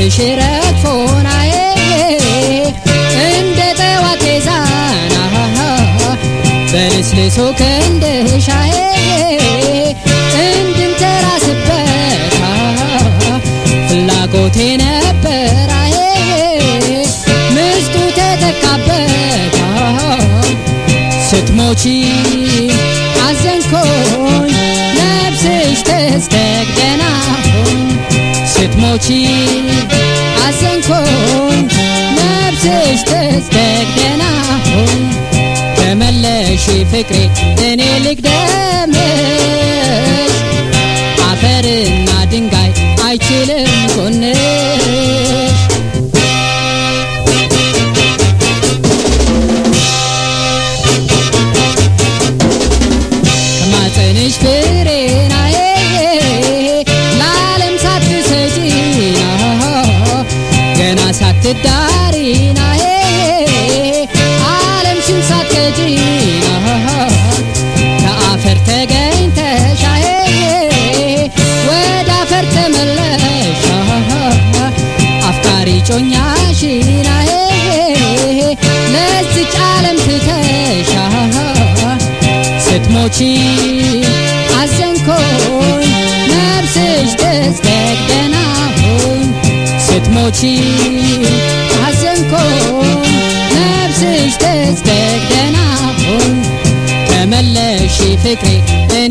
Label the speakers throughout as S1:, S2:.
S1: ልብስሽ ረግፎናዬ እንደ ጠዋት ዛና በልስልሶ ክንድሻዬ እንድንተራስበት ፍላጎቴ ነበራዬ ምስጡ ተተካበት ስትሞቺ አዘንኮኝ ነፍስሽ ተስተግደና ስትሞቺ አዘንኮኝ ነፍስሽ ተስተግደና ተመለሺ ፍቅሬ እኔ ልግደምሽ አፈርና ድንጋይ አይችልም ጎንሽ ከማጸንሽ ፍሬናዬ ለዓለም ሳትሰጪና ገና ሳትዳሪናዬ ዓለምሽን ሳትገዢና ከአፈር ተገኝተሻዬ ወደ አፈር ተመለሽ አፍቃሪ ጮኛሽናዬ ለዚች ዓለም ትተሻ ስትሞቺ አዘንኮኝ ነፍስሽ ተስተግደና ስትሞቺ አዘንኮኝ ነፍስሽ ተስተግደና ተመለሺ ፍቅሬ እኔ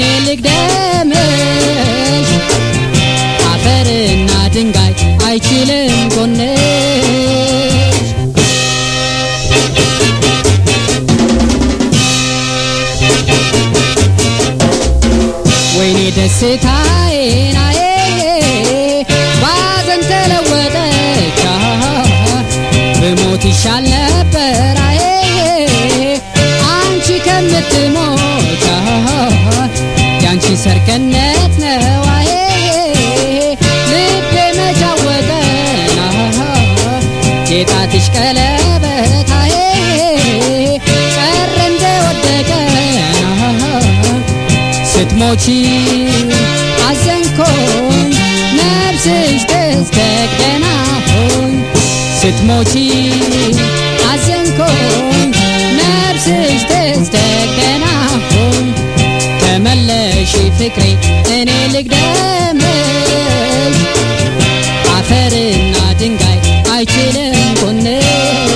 S1: ልግደምሽ አፈርና ድንጋይ አይችልም ጎንሽ ወይኔ ደስታዬ ናዬ ባዘን ተለወጠች ብሞት ይሻል ነበር አዬ አንቺ ከምትሞች ያንቺ ሰርገነት ነው አዬ ልቤ መቻወቀና የጣትሽ ቀለበት አዬ ቀረ እንደወደቀና ስትሞቺ አዘንኮኝ ነፍስሽ ተስተግደና ስትሞቺ አዘንኮኝ ነፍስሽ ተስተግደና ተመለሺ ፍቅሬ እኔ ልግደምሽ አፈርና ድንጋይ አይችልም ጎንሽ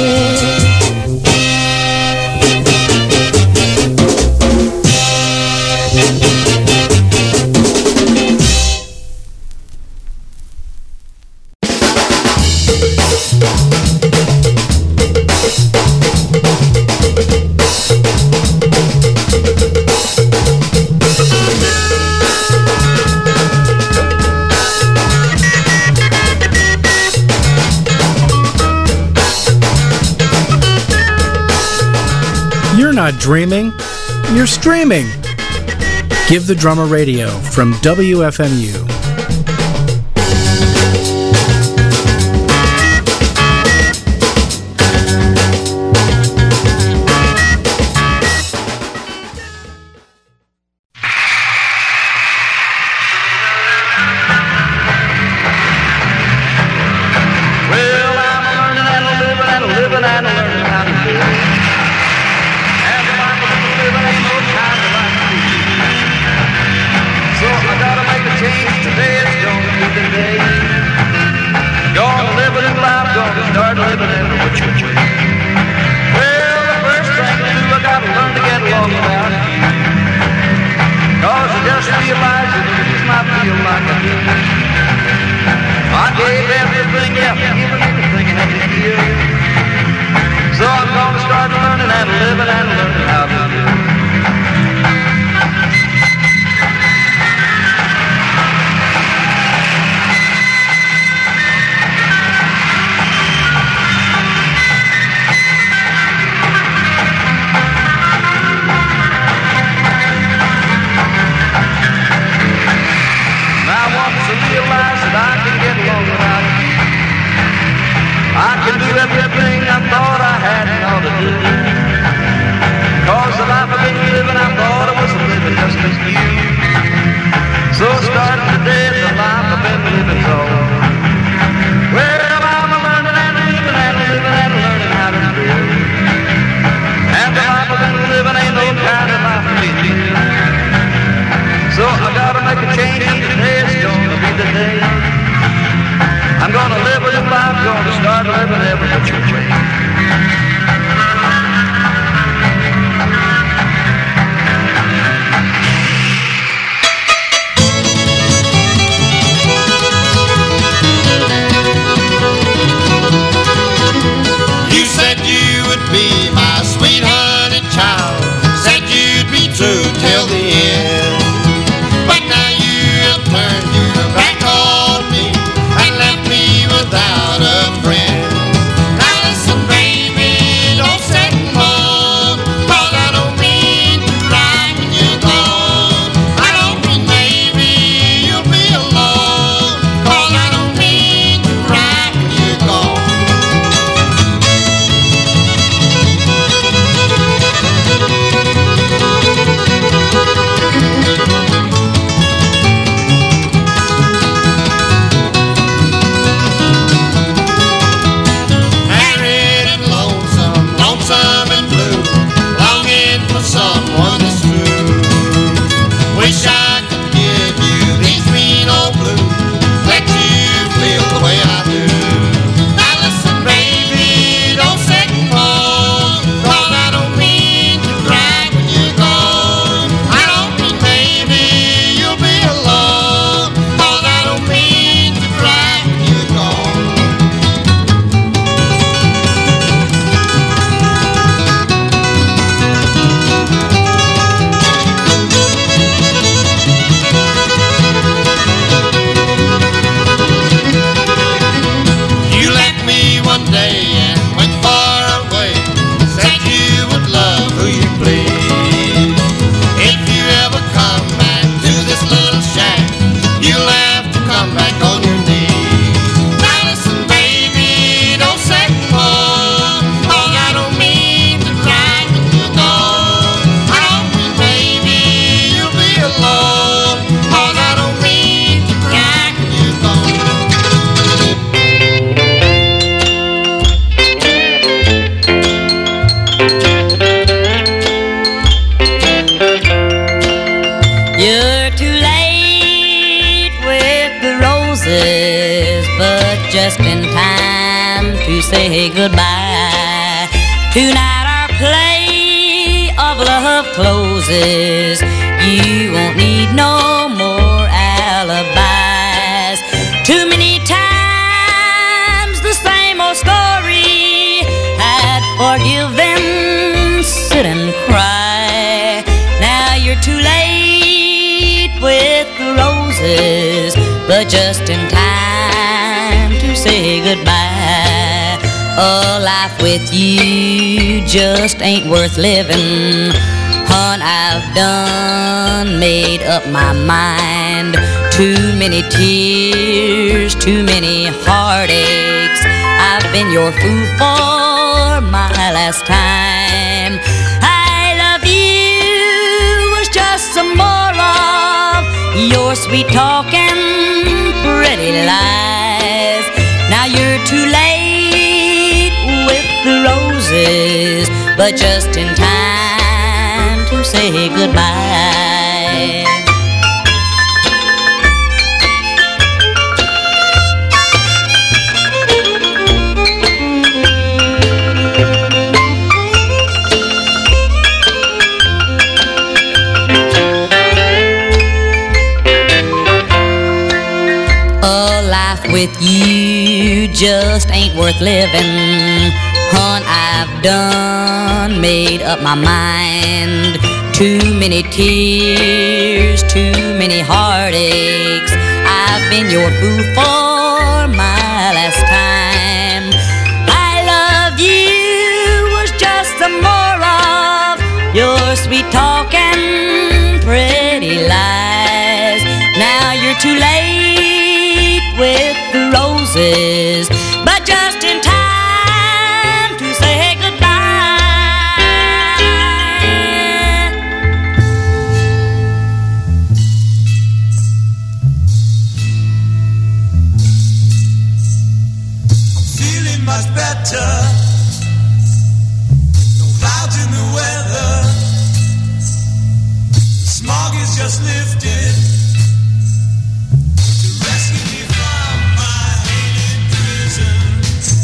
S2: You're not dreaming, you're streaming. Give the Drummer Radio from WFMU.
S3: I can do everything I thought I had and ought to do. would be my sweet honey child. Said you'd be true till the end. But now you have turned your back on me and left me without a friend. Now listen, baby, don't sit and moan, 'cause I don't mean to cry when you're gone. I don't mean maybe you'll be alone, 'cause I don't mean to cry when you're gone. Married and lonesome, lonesome and blue, longing for someone that's true. Wish I could give you these green old blues, let you feel the way I do. Now listen, baby, don't sit and moan, 'cause I don't mean to cry when you're gone. I don't mean maybe you'll be alone, 'cause I don't mean to cry when you're gone. You left me one day and went far away, said you would love who you please. If you ever come back to this little shack, you'll have to come back on your knees. Now listen, baby, don't sit and moan, 'cause I don't mean to cry when you're gone. I don't mean maybe you'll be alone, 'cause I don't mean to cry when you're gone.
S4: You're too late with the roses, but just in time to say goodbye. Tonight our play of love closes. You won't need no more alibis. Too many times the same old story. I'd forgive them, sit and cry. Now you're too late with the roses, but just in time to say goodbye. A life with you just ain't worth living. Hon, I've done made up my mind. Too many tears, too many heartaches. I've been your fool for my last time. I love you was just some more of your sweet talking, pretty lies. Now you're too late with the roses, but just in time to say goodbye. A life with you just ain't worth living. Hon, I've done made up my mind. Too many tears, too many heartaches. I've been your fool for my last time. I love you was just some more of your sweet talking, pretty lies. Now you're too late with the roses, but just in time to say goodbye.
S5: Feeling much better. No clouds in the weather. The smog is just lifted to rescue me from my hated prison.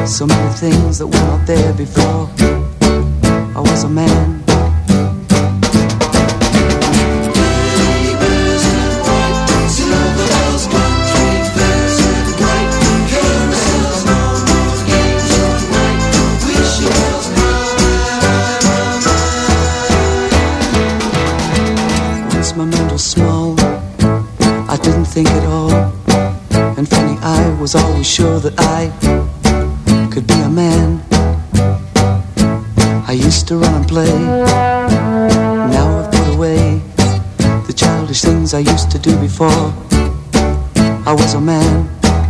S6: So many things that were not there before I was a man. Once my mind was small, I didn't think at all. And funny, I was always sure that I could be a man. I used to run and play. Now I've put away the childish things I used to do before I was a man.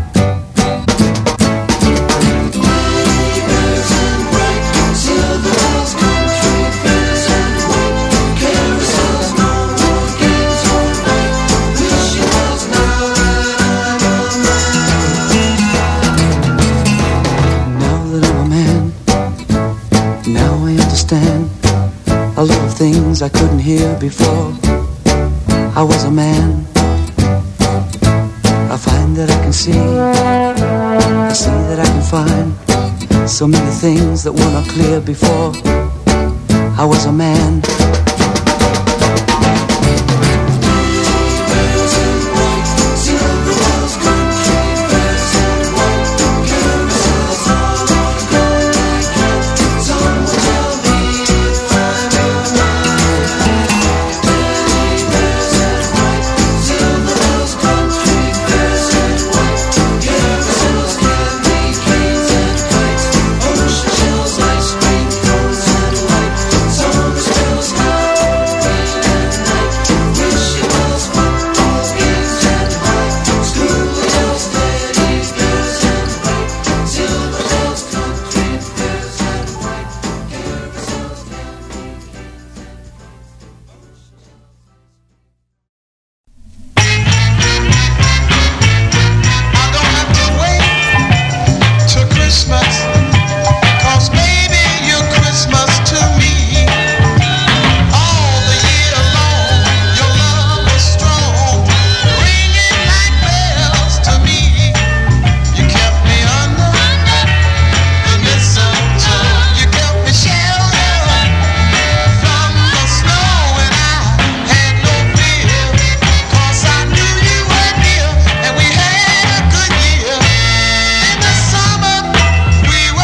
S6: A lot of things I couldn't hear before I was a man. I find that I can see, I see that I can find so many things that were not clear before I was a man.
S3: We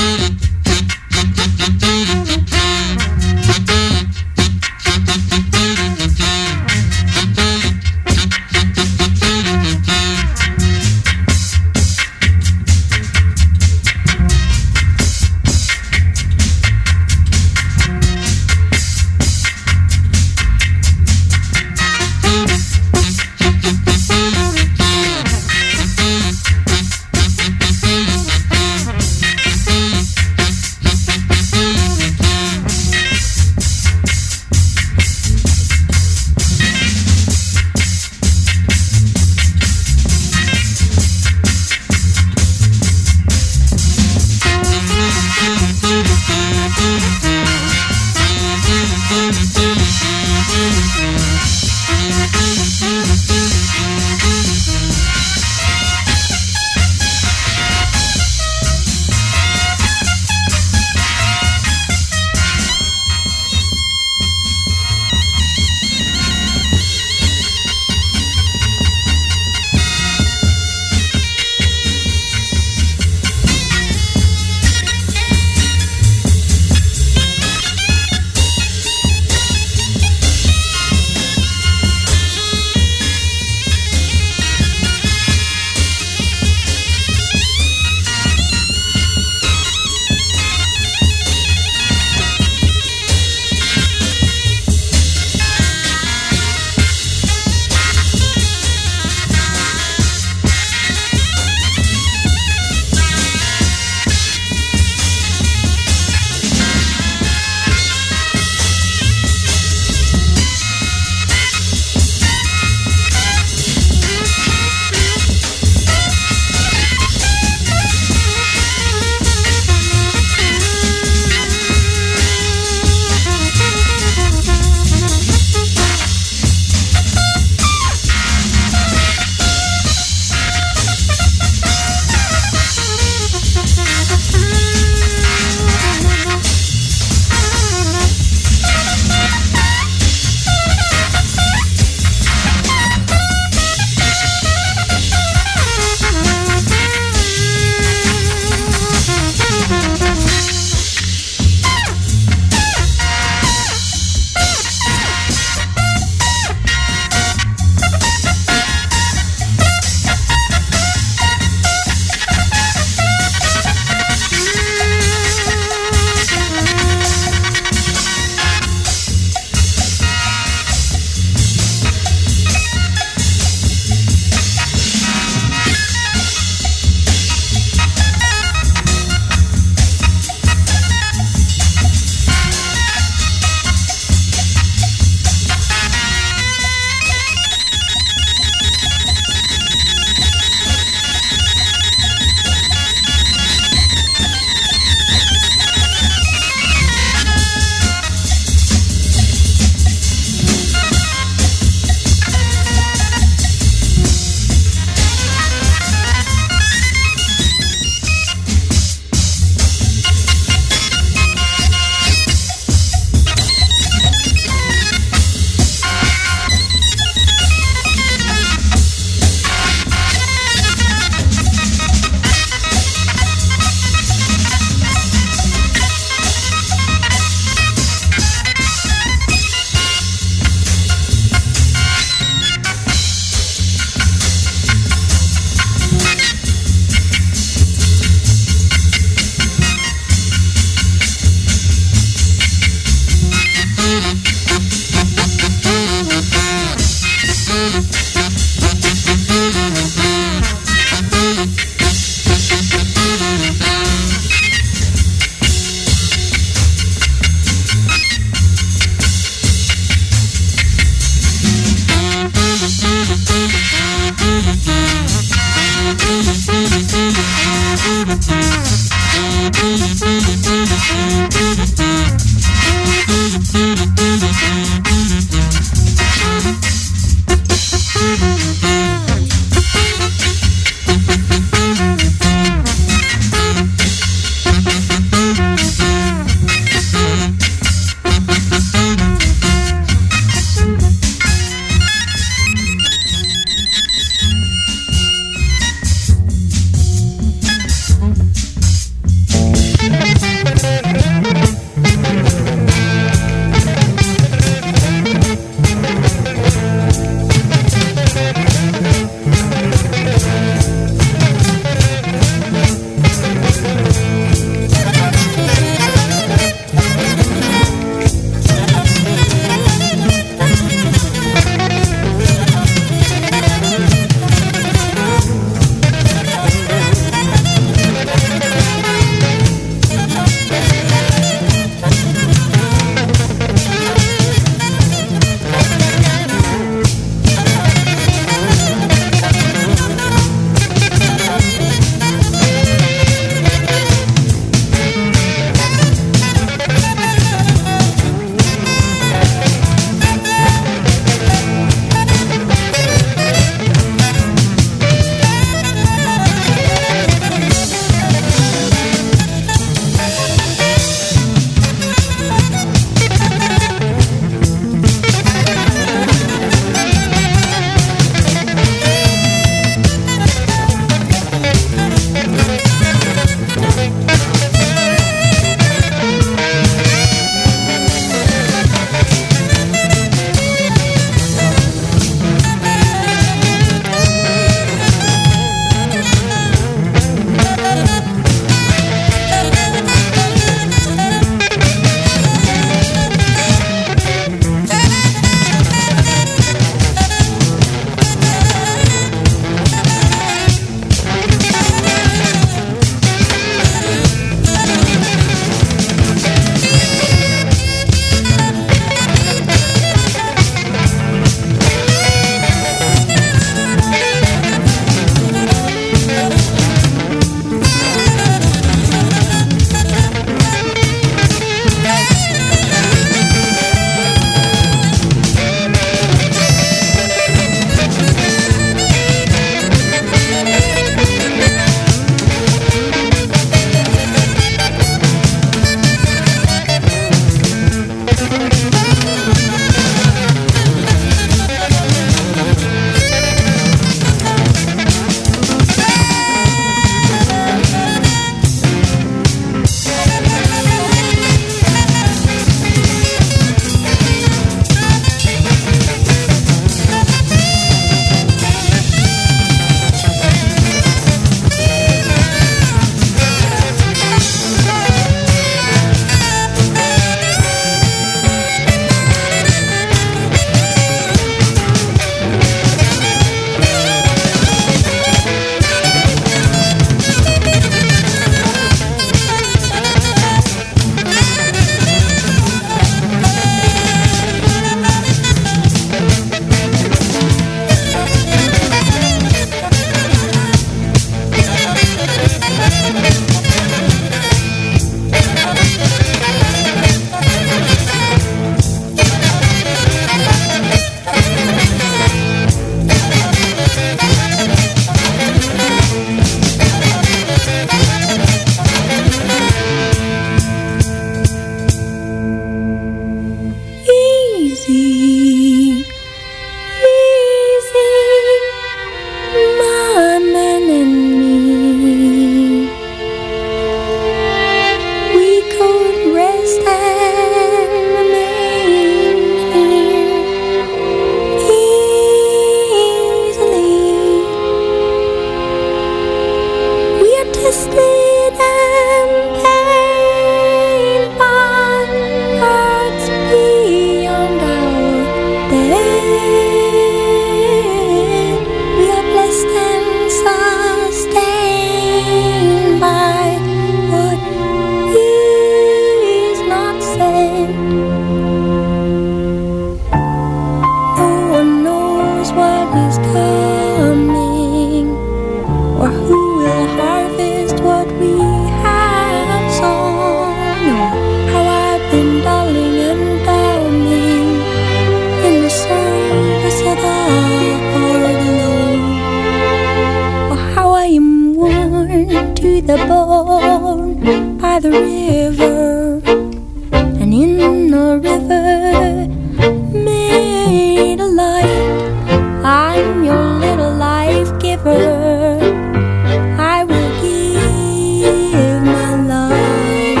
S7: the bone by the river, and in the river made a light. I'm your little life giver. I will give my life.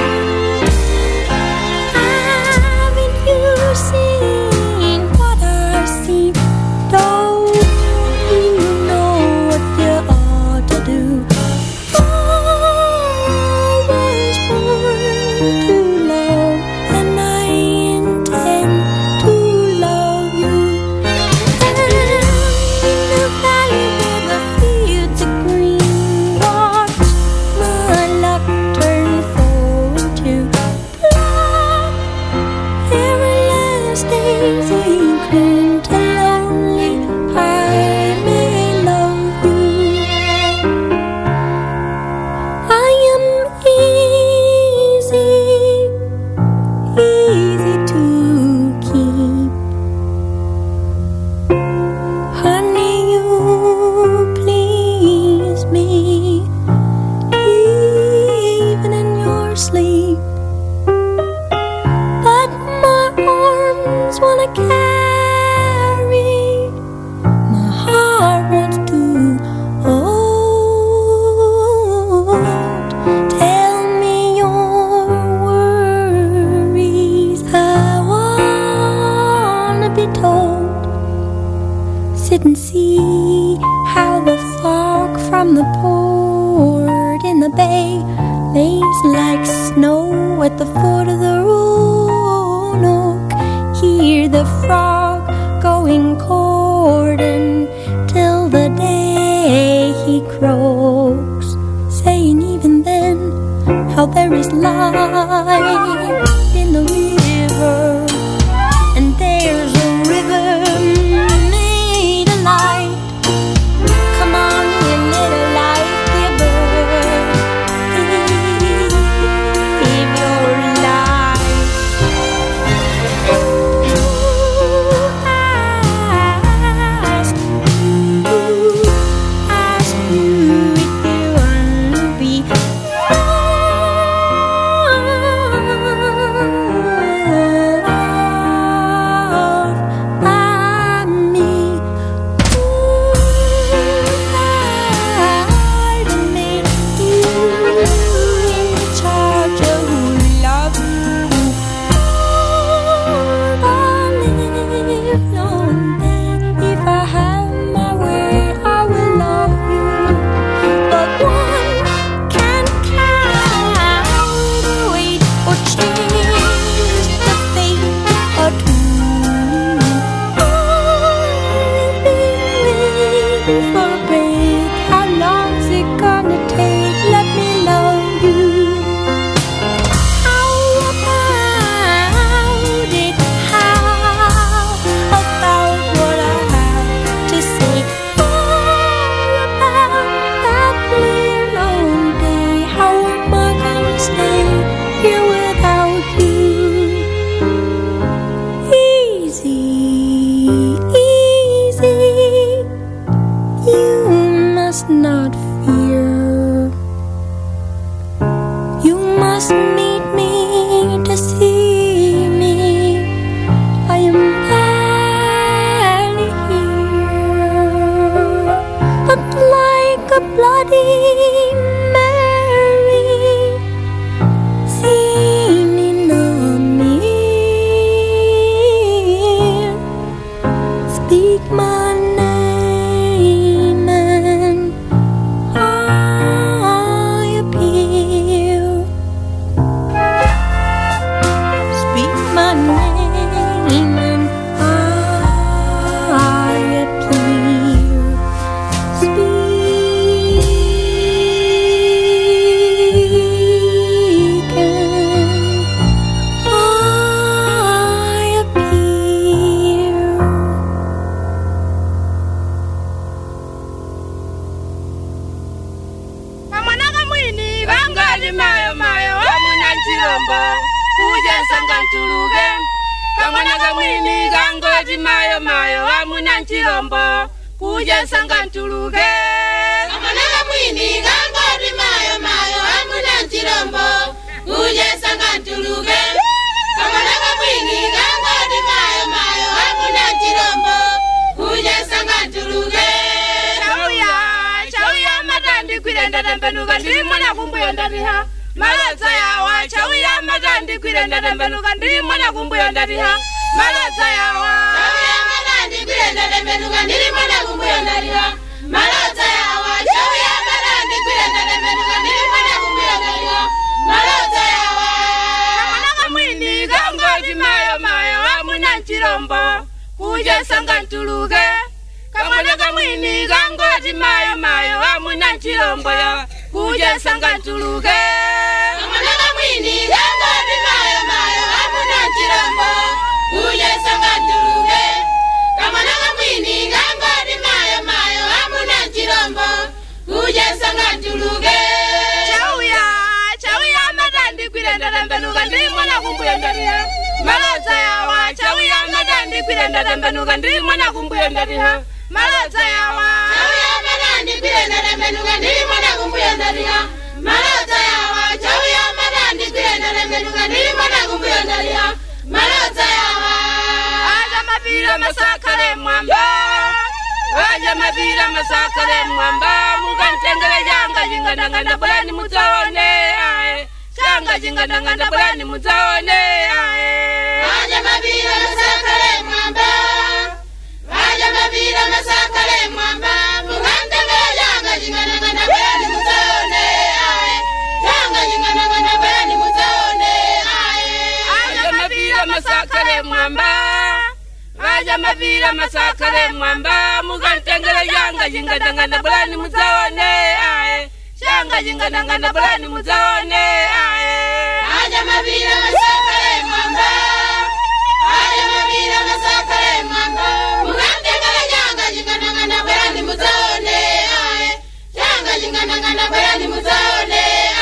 S7: Haven't you seen what I've seen? Don't you know what you ought to do? I was born to love, and I intend to love you. And in the valley where the fields are green, watch my luck turn foe into blood. Every last day's cling to lonely, I may love you. I am easy to keep. Honey, you please me, even in your sleep. But my arms wanna carry, my heart wants to hold. Tell me your worries, I wanna be told. Sit and see how the fog from the port in the bay lays like snow at the foot of the Roanoke. Hear the frog going courting till the day he croaks, saying even then how there is light in the river, and there's a river made of light. Come on, you little life giver, give your life. Ask you if you want to be loved by me. Hide me, you in charge of who loves you. Live long day. If I have my way, I will love you. But one can't calculate or change the fate of two. I've been waiting for a break. How long's it gonna take? Let me love you. How about it? How about what I have to say? All about that clear long day. How am I gonna stay here without you? Easy, you must not fear. You must meet me to see me. I am barely here, but like a bloody Mary, seen in a mirror. Speak my name and I appear. Speak my name and I appear. Speak and I appear.
S8: Kamwana mwini bangali mayo mayo amuna nchilombo kuja nsanga ntuluge. Kamwana mwini gangoji mayo mayo amuna nchilombo kuja nsanga ntuluge. Kamwana mwini gangoji mayo mayo kwirenda tembenuka ndiri mwana kumbuyo ndatiha maladza yawa chauya matandi kwirenda tembenuka ndiri mwana kumbuyo ndatiha maladza yawa chauya matandi kwirenda tembenuka ndiri mwana kumbuyo ndatiha maladza yawa chauya matandi kwirenda tembenuka ndiri mwana kumbuyo ndatiha maladza yawa kamwana mwini kangoti mayo mayo amuna chirombo kuje sanga ntuluke kamwana kamwini kangoti mayo mayo amuna chirombo kuje sanga ntuluke kamwana kamwini kangoti mayo mayo amuna chirombo kuje sanga ntuluke kamwana kamwini kangoti mayo mayo amuna chirombo kuje sanga ntuluke chauya matandi kwirenda tembenuka ndiri mwana kumbuyo ndatiha maladza yawa chauya matandi kwirenda tembenuka ndiri mwana kumbuyo ndatiha maladza yawa chauya matandi kwirenda tembenuka ndiri mwana kumbuyo ndatiha maladza yawa chauya matandi kwirenda tembenuka ndiri mwana kumbuyo ndatiha maladza yawa aja mapira masakale mwamba aja mapira masakale mwamba mukantengele janga jinganangana bulani mutaone ae janga jinganangana bulani mutaone ae aja mapira masakale mwamba aja mapira masakale mwamba mukantengele janga jinganangana bulani mutaone ae janga jinganangana bulani mutaone ae aja mapira masakale mwamba aja mapira masakale mwamba mukantengele janga jinganangana bulani mutaone ae janga jinganangana bulani mutaone ae aja mapira masakale mwamba aja mapira masakale mwamba mukantengele janga jinganangana bulani mutaone ae janga jinganangana bulani mutaone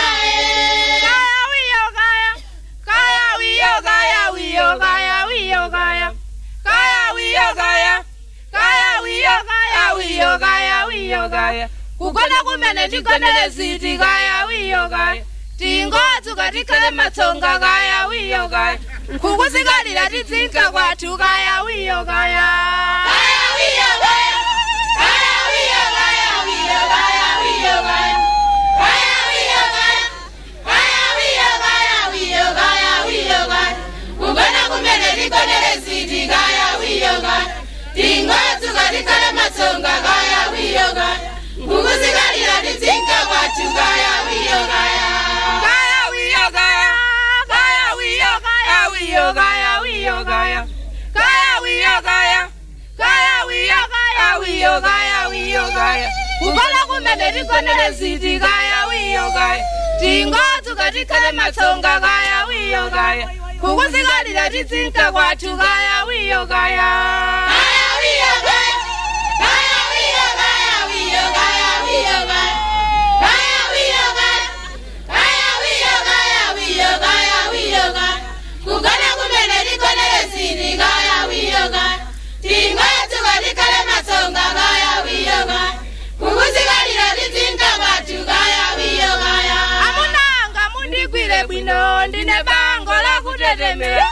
S8: ae kaya wiyo kaya kaya wiyo kaya wiyo kaya wiyo kaya kaya wiyo kaya kaya wiyo kaya wiyo kaya wiyo kaya kukona kumene tikonele ziti kaya wiyo kaya tingotu katikale matsonga kaya wiyo kaya kukuzikalira tidzinka kwathu kaya wiyo kaya kaya wiyo kaya kaya wiyo kaya wiyo kaya wiyo kaya kaya wiyo kaya kaya wiyo kaya wiyo kaya wiyo kaya kukona kumene tikonele ziti kaya wiyo kaya tingotu katikale matsonga kaya wiyo kaya kukuzikalira tidzinka kwathu kaya wiyo kaya kaya wiyo kaya kaya wiyo kaya wiyo kaya wiyo kaya kaya wiyo kaya kaya wiyo kaya wiyo kaya wiyo kaya kukona kumene tikonele ziti kaya wiyo kaya tingotu katikale matsonga kaya wiyo kaya kukuzikalira tidzinka kwathu kaya wiyo kaya kaya wiyo kaya kaya wiyo kaya wiyo kaya wiyo kaya kaya wiyo kaya kaya wiyo kaya wiyo kaya wiyo kaya kukona kumene tikonele ziti kaya wiyo kaya tingotu katikale matsonga kaya wiyo kaya kukuzikalira tidzinka kwathu kaya wiyo kaya amunanga mundigwire bwino ndine bango lakutetemera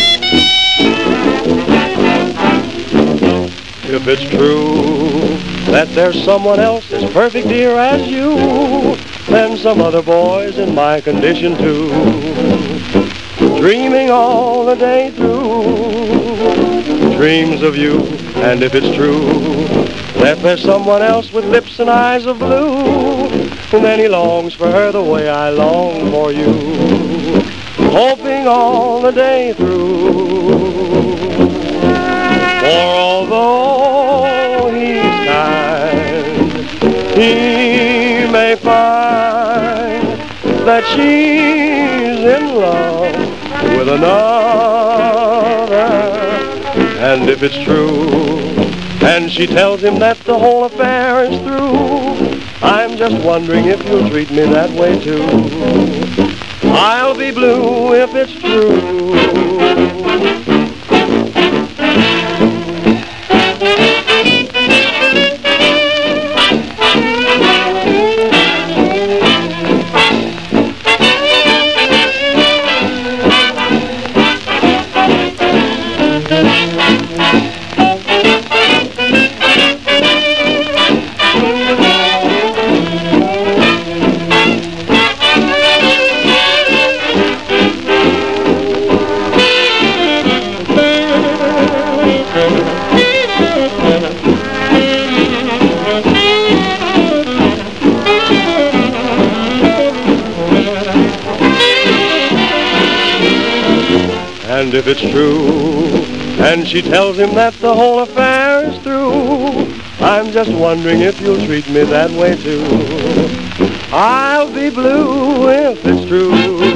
S9: If it's true that there's someone else as perfect, dear, as you, and some other boys in my condition too, dreaming all the day through, dreams of you. And if it's true that there's someone else with lips and eyes of blue, then he longs for her the way I long for you, hoping all the day through. For although he's kind, he may find that she's in love with another. And if it's true, and she tells him that the whole affair is through, I'm just wondering if you'll treat me that way too. I'll be blue if it's true. And if it's true, and she tells him that the whole affair is through, I'm just wondering if you'll treat me that way too. I'll be blue if it's true.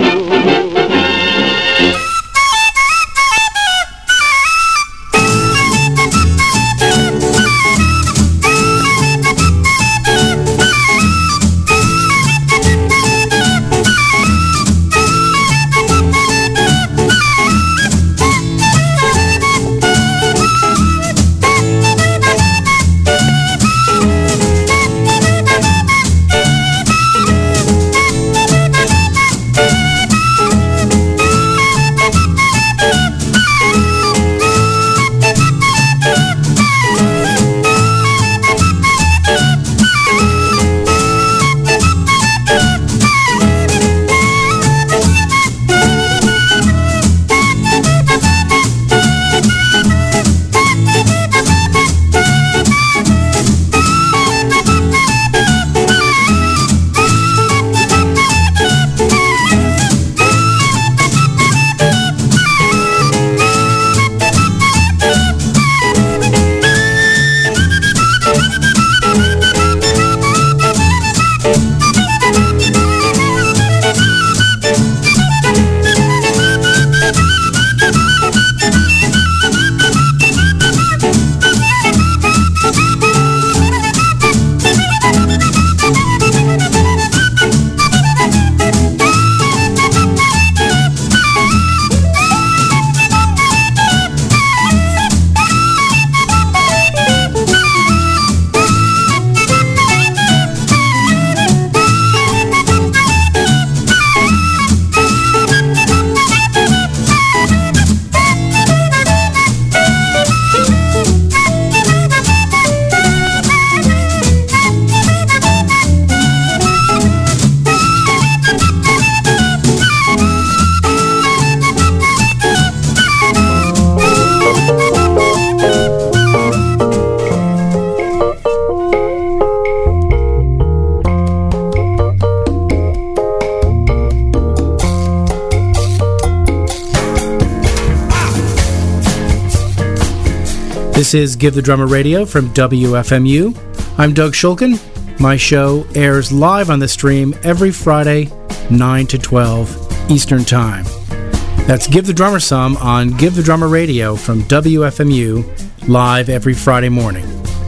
S2: This is Give the Drummer Radio from WFMU. I'm Doug Shulkin. My show airs live on the stream every Friday, 9 to 12 Eastern Time. That's Give the Drummer Some on Give the Drummer Radio from WFMU, live every Friday morning.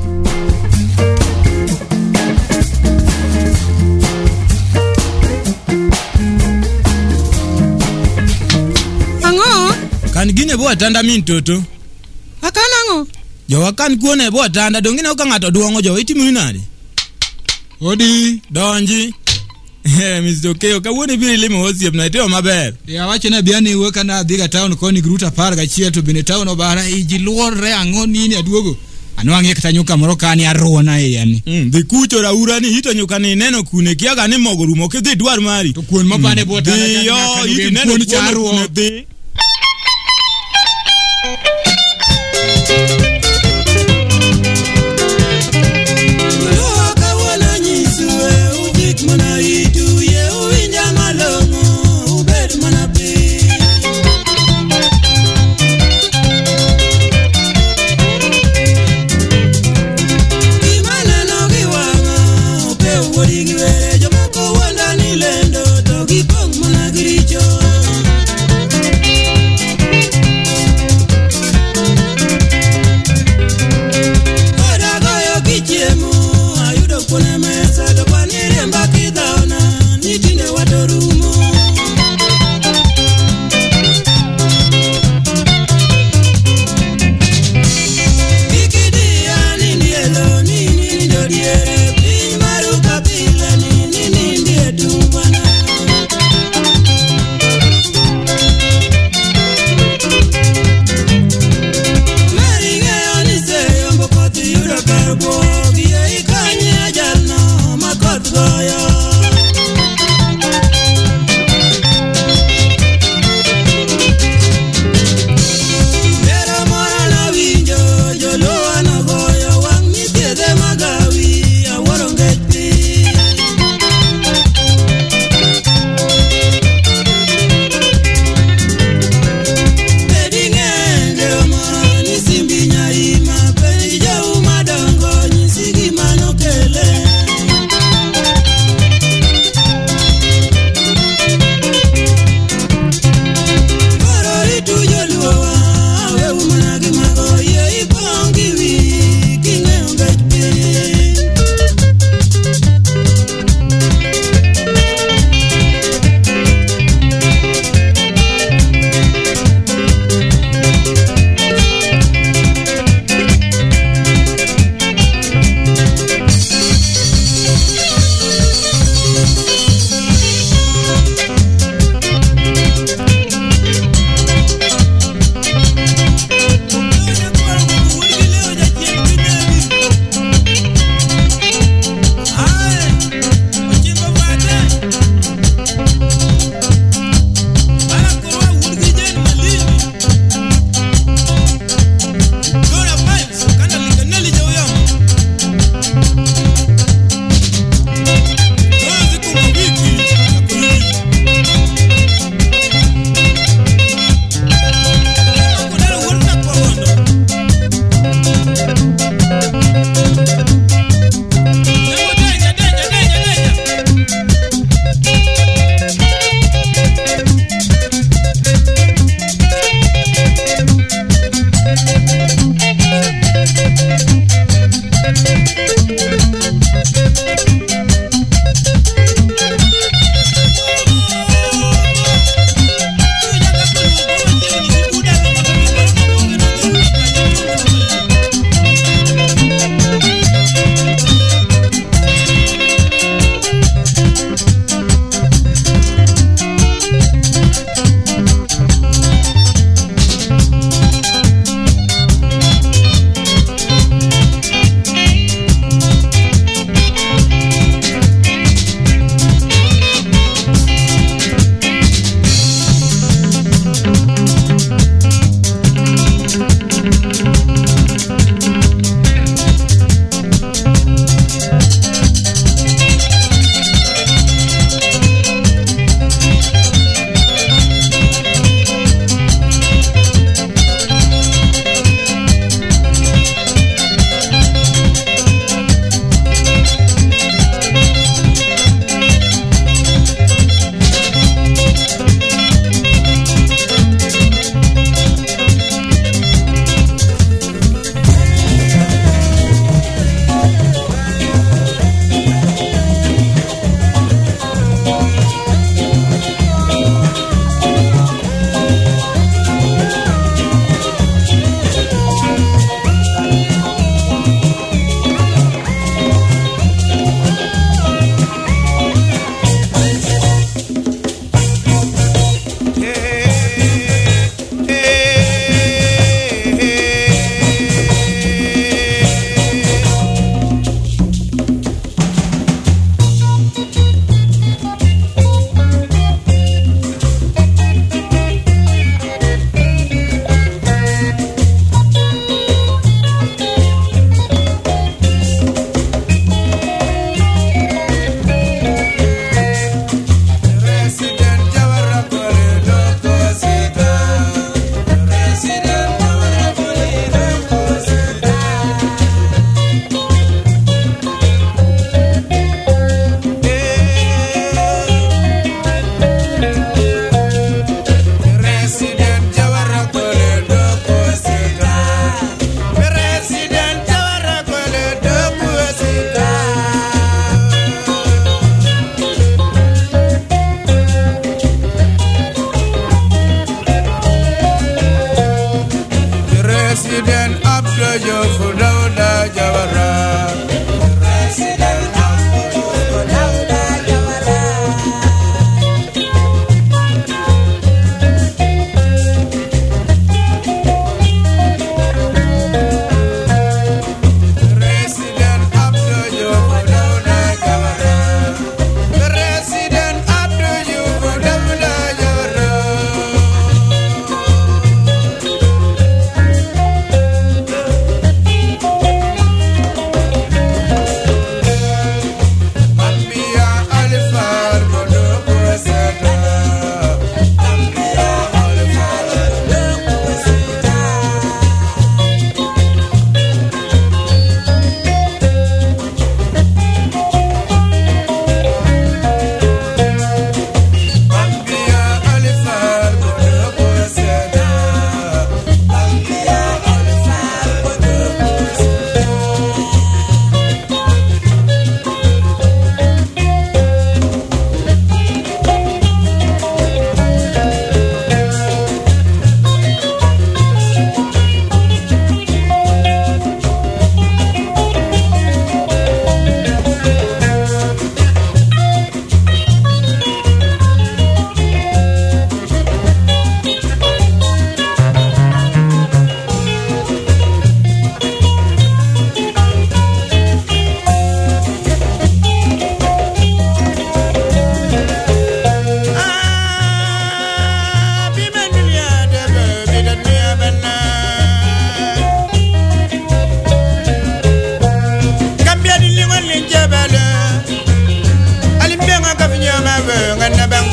S10: Ango? Kan gine bo atanda min toto. Akana ango? Jo akan kuone bo atanda dongine ka ngato duongo jo itimu nade. Odi donji. Mr. Keo ka woni bi limo hosiep na teo maber. Ya wacho na biani weka na diga town koni gruta par ga chieto bine town obara iji luore ango nini aduogo. Anwange kitanyuka morokani arona yani. Dhi kucho raura ni hito nyuka ni neno kune kiaga ni mogoru moke dhi dwar mari.
S11: To kuon mapane bota na
S10: yo hito neno kune dhi.
S5: Ni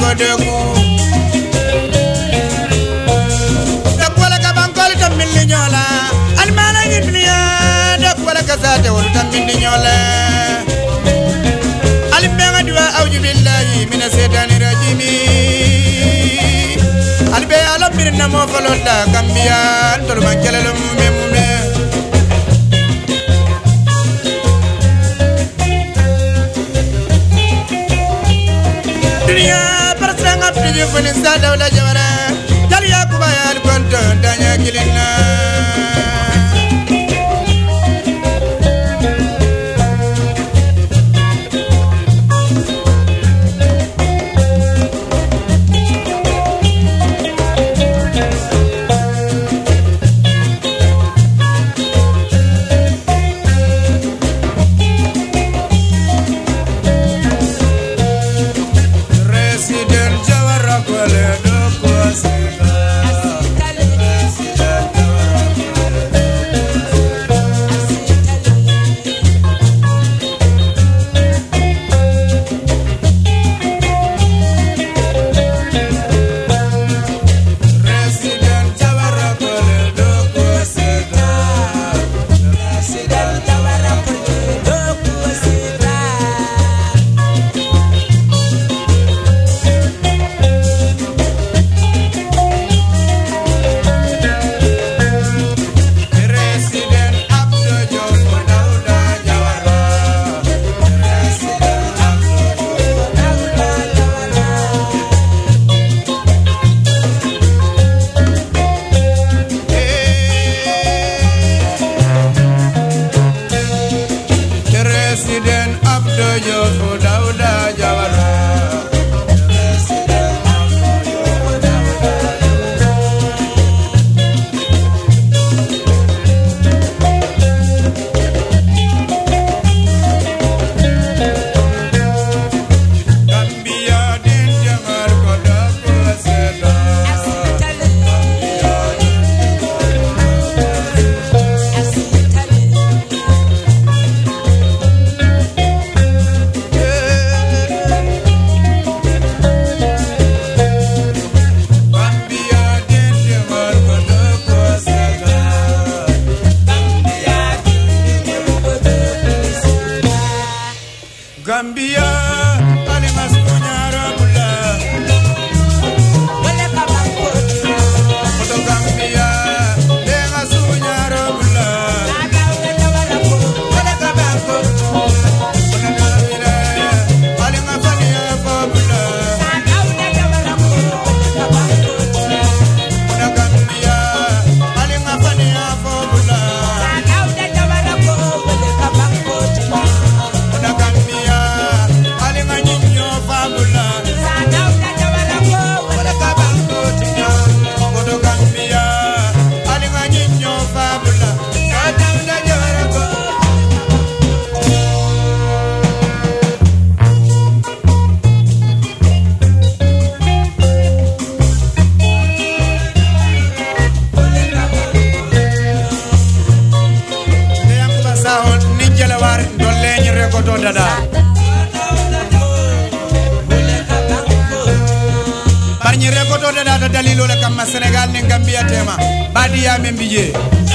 S11: godeku da kwala ka bankol tam millinyola almana ngidniya da kwala ka zate wol tam millinyola alimbenga diwa auju billahi mina setani rajimi albe ala mirna mo falola gambia tol mankelelo mume dunia persanga pidi funi sada wala jawara jali yakuba ya konto danya kilina Senegal ni Gambia tema badia membije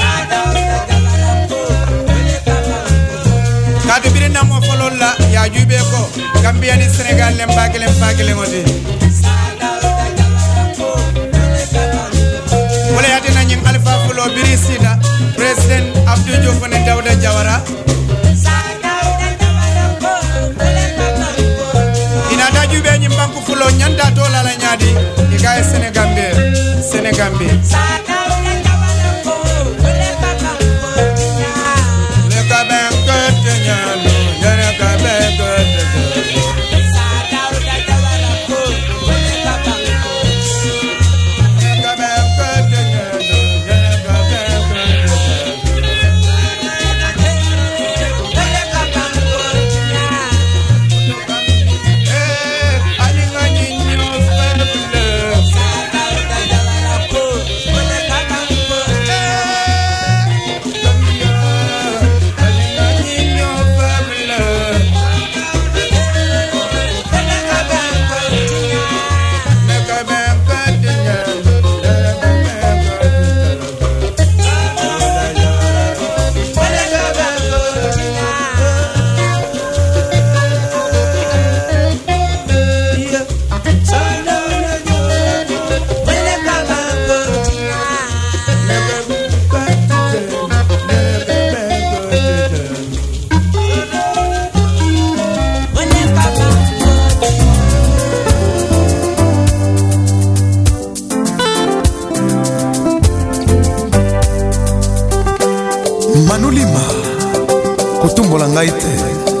S11: kadu birina mo fololla ya jube ko Gambia ni Senegal lem bagele ngodi wala yati na nyim Alpha Fulo birisida President Abdou Diouf ne Dawda Jawara ina da jube nyim banku Fulo nyanda to la nyaadi igaay Senegambe
S12: kotombola ngai te.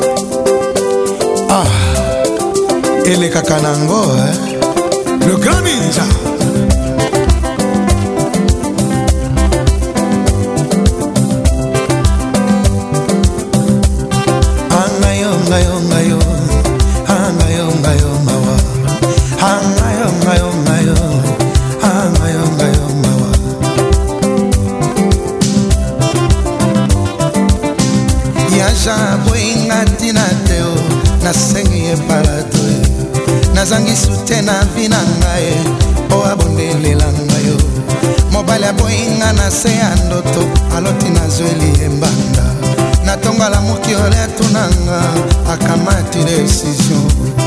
S12: Ah, elekaka nango, le grand ninja. Angayo, ngayo, ngayo, angayo, ngayo, mawa. Angayo, ngayo, ngayo, angayo, ngayo, mawa. Yaja boinga tina teo, nasengi e palato. Nazangi sute na vina ngae, o abondele langayo. Mobile boinga na se andoto, aloti na zweli embanda. Natonga la muki ole tunanga, akamati decision.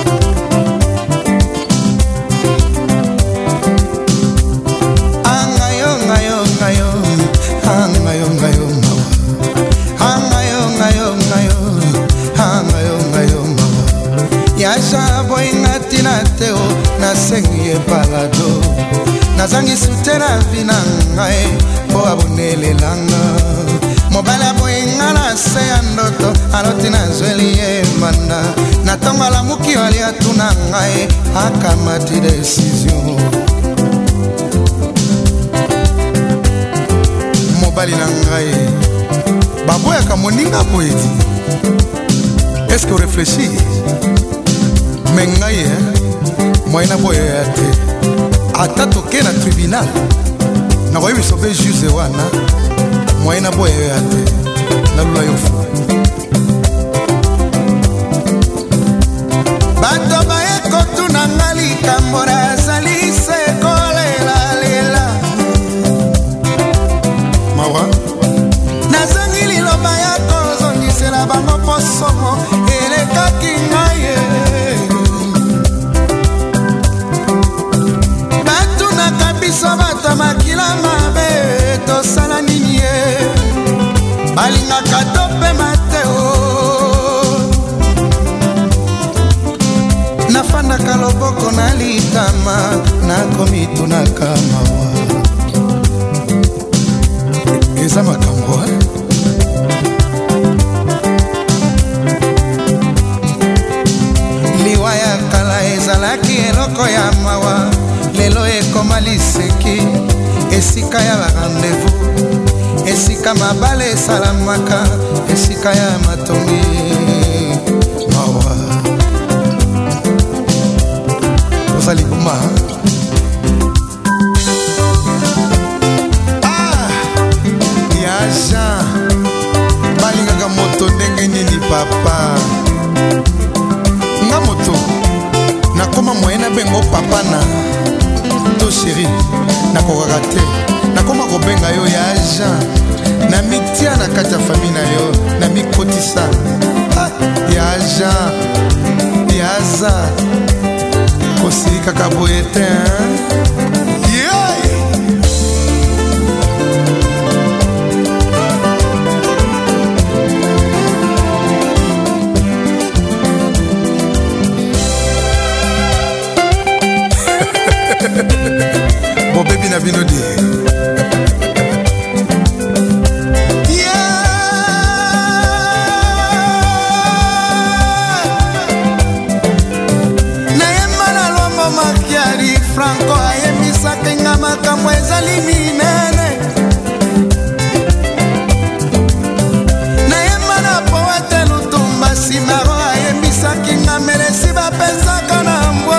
S12: Angayo, ngayo, ngayo, angayo, ngayo, mawa. Angayo, ngayo, ngayo, angayo, ngayo, mawa. Yasha boinga tina teo, nasengi e palado. Nazangi sute na vina ngae, o abonele langa. Mobile boinga na se andoto, aloti na zweli e manda. Natonga la muki wali atuna ngae, akamati decision. Mobile na ngae, baboya kamoninga poeti. Est-ce que vous réfléchissez? Mais ngae, moyena boya yate. Ata toke na tribunal, na kwa hivi sobe juze wana. Moyena boye yate na lula yofu. Bato bae kotu na ngali kambora zali se kolela lela. Mawa nazangi liloba ya kozongisela bango posomo elekaki ngaye. Batu na kabiso bato makila mabe tosala nini ye. Balinga katope mateo nafanda kaloboko na litama na komitu na kamawa. Eza makambo liwa ya kala ezalaki eloko ya mawa. Lelo ekoma liseki esika ya ba rendez-vous. Esika mabale esalamaka, esika ya matongi mawa. Ozali buma. Ah, ya Jean balingaka moto ndenge nini papa. Nga moto nakoma moyena bengo papa na to chéri nakokaka te. Nakoma kobenga yo ya Jean. Na mitia na kati ya famille na yo, na mikotisa. Ya Jean, ya za kosika kaboyete, Bo baby na bino di. Franco ayembisaka nga makambo ezali minene. Nayemba na poete Lutumba Simaro ayembisaki nga meresi bapesaka na mbwa.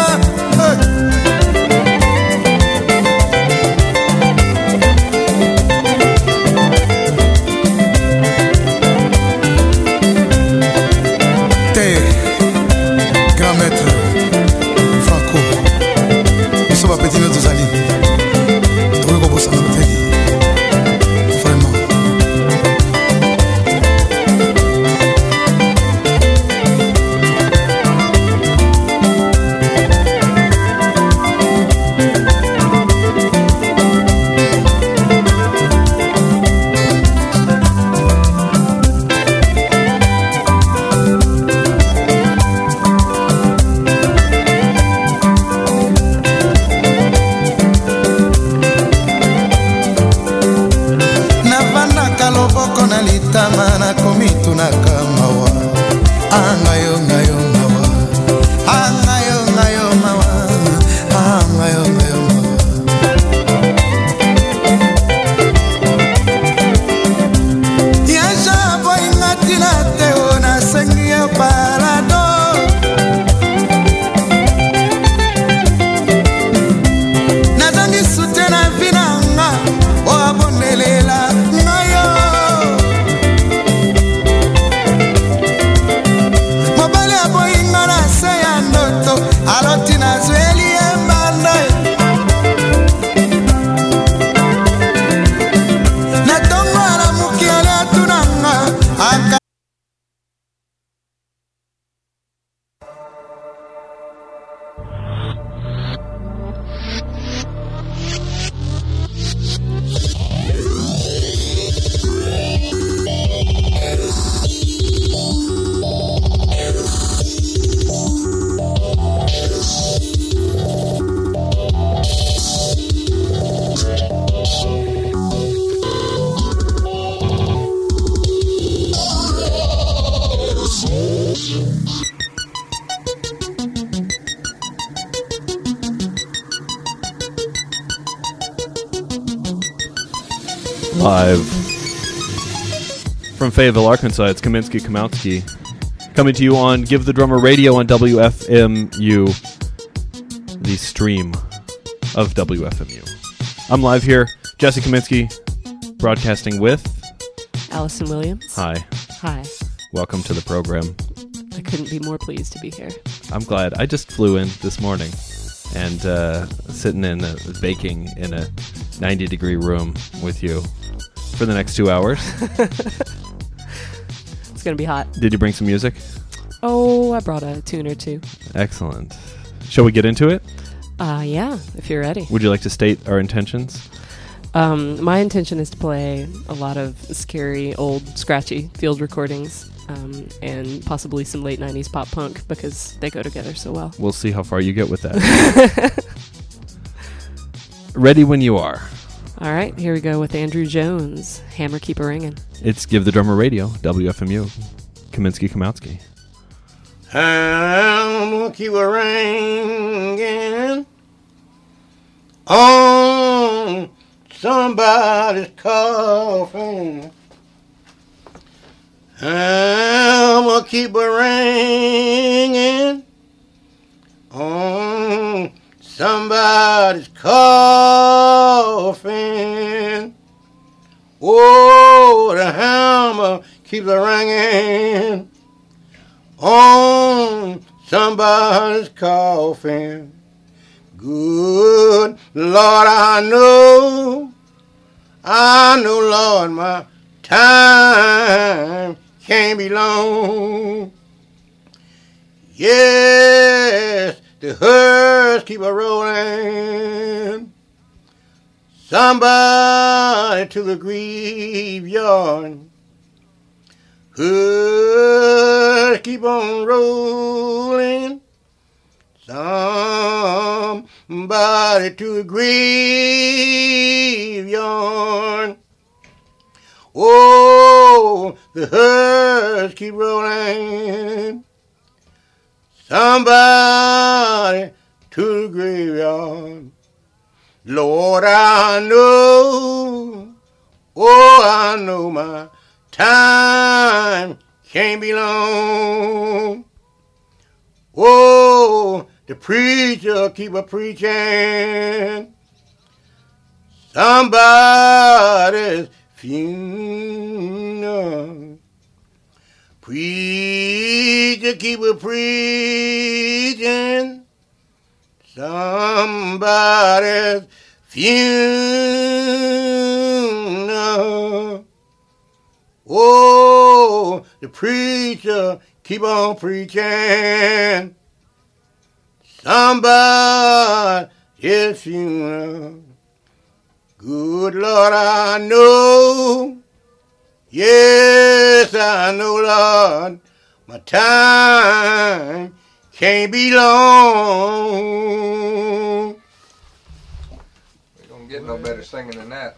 S13: Live from Fayetteville, Arkansas, it's Kaminsky Kamowski coming to you on Give the Drummer Radio on WFMU, the stream of WFMU. I'm live here, Jesse Kaminsky, broadcasting with
S14: Allison Williams.
S13: Hi.
S14: Hi.
S13: Welcome to the program.
S14: I couldn't be more pleased to be here.
S13: I'm glad. I just flew in this morning and sitting in baking in a 90-degree room with you for the next 2 hours.
S14: It's going to be hot.
S13: Did you bring some music?
S14: Oh, I brought a tune or two.
S13: Excellent. Shall we get into it?
S14: Yeah, if you're ready.
S13: Would you like to state our intentions?
S14: My intention is to play a lot of scary, old, scratchy field recordings, and possibly some late 90s pop punk, because they go together so well.
S13: We'll see how far you get with that. Ready when you are.
S14: All right, here we go with Andrew Jones, Hammer Keep a Ringin'.
S13: It's Give the Drummer Radio, WFMU, Kaminsky Kamowski.
S11: Hammer keep a ringing on somebody's coffin. Hammer keep a ringing on somebody's coffin. Oh, the hammer keeps a ringing on somebody's coffin. Good Lord, I know, Lord, my time can't be long. Yes, the hearse keep a rolling. Somebody to the graveyard. Hearse keep on rolling. Somebody to the graveyard. Oh, the hearse keep rolling. Somebody to the graveyard. Lord, I know, oh, I know my time can't be long. Oh, the preacher keep a preaching. Somebody's funeral. Preacher keep a preaching. Somebody's funeral. Oh, the preacher keep on preaching. Somebody's funeral. Good Lord, I know. Yes, I know, Lord. My time can't be long.
S15: We don't get no better singing than that.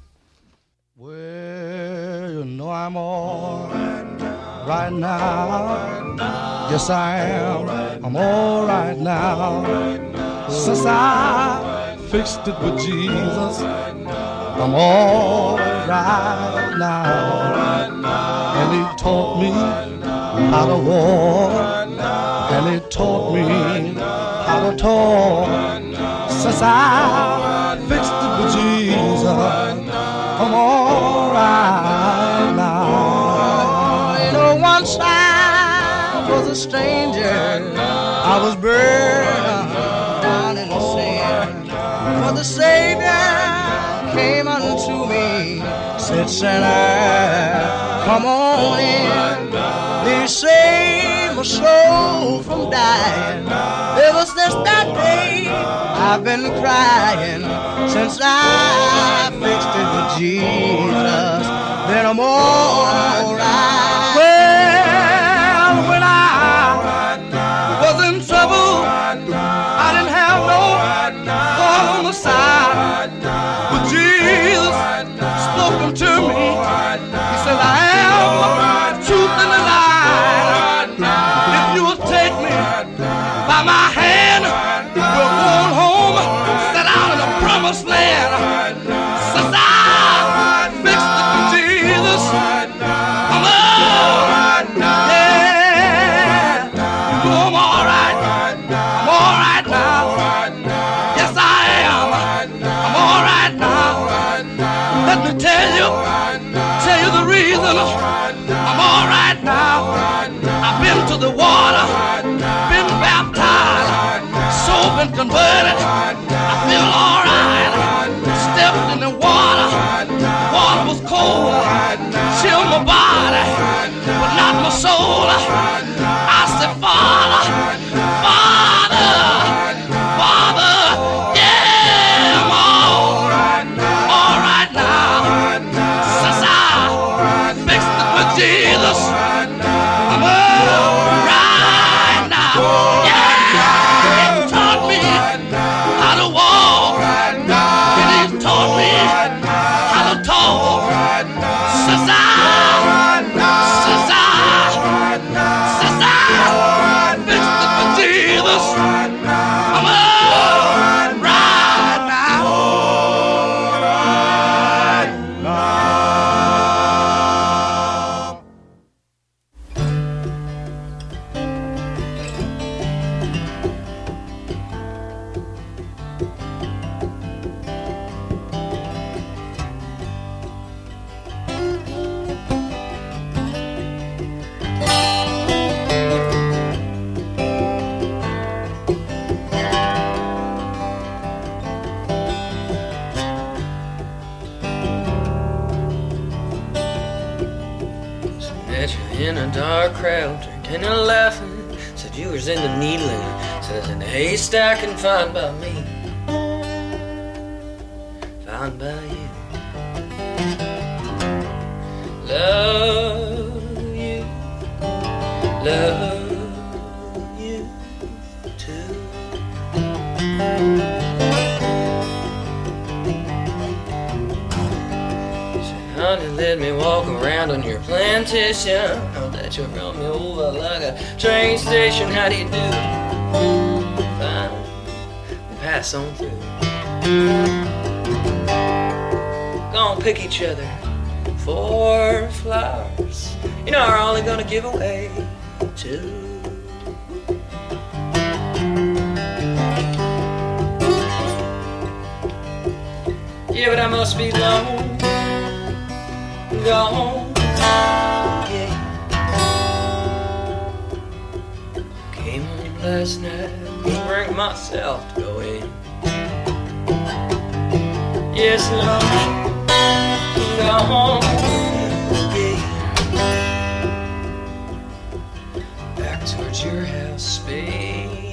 S12: Well, you know I'm all right now. Yes, I am. I'm all right now. Since I fixed it with Jesus, I'm all right now. And he taught me how to walk, and he taught me how to talk. Since I fixed it with Jesus, I'm all right now. You know, once I was a stranger, I was burned down in sin. For the Savior came unto me, said, sinner, come on in. He saved my soul from dying. Ever since that day, I've been crying. Since I fixed it with Jesus, then I'm all right. Well, when I was in trouble, I didn't have no one on the side. But Jesus spoke to me. He said, I am the truth and the light. If you will take me by my hand, we're going home, set out in the promised land. Since I
S16: now. Yes, I am. I'm all right now. Let me tell you the reason I'm all right now. I've been to the water, been baptized, soul been converted. I feel all right. Stepped in the water was cold, chilled my body, but not my soul. I said, Father, Father, Father, yeah, I'm all right now. Since I fixed it with Jesus, I'm all right now. Yeah, He taught me how to walk, and He taught me how to talk. Since I fixed it with Jesus, I'm all right now.
S17: Met you in a dark crowd, drinking and laughing. Said you was in the needling. Says in the haystack and found by me. Found by you. Love you. Love you too. Honey, let me walk around on your plantation. I'll let you run me over like a train station. How do you do? Fine, we'll pass on through. Gonna pick each other for flowers. You know we're only gonna give away two. Yeah, but I must be alone. Gone, yeah. Came home last night, couldn't bring myself to go in. Yes, Lord, gone, yeah. Back towards your house, baby.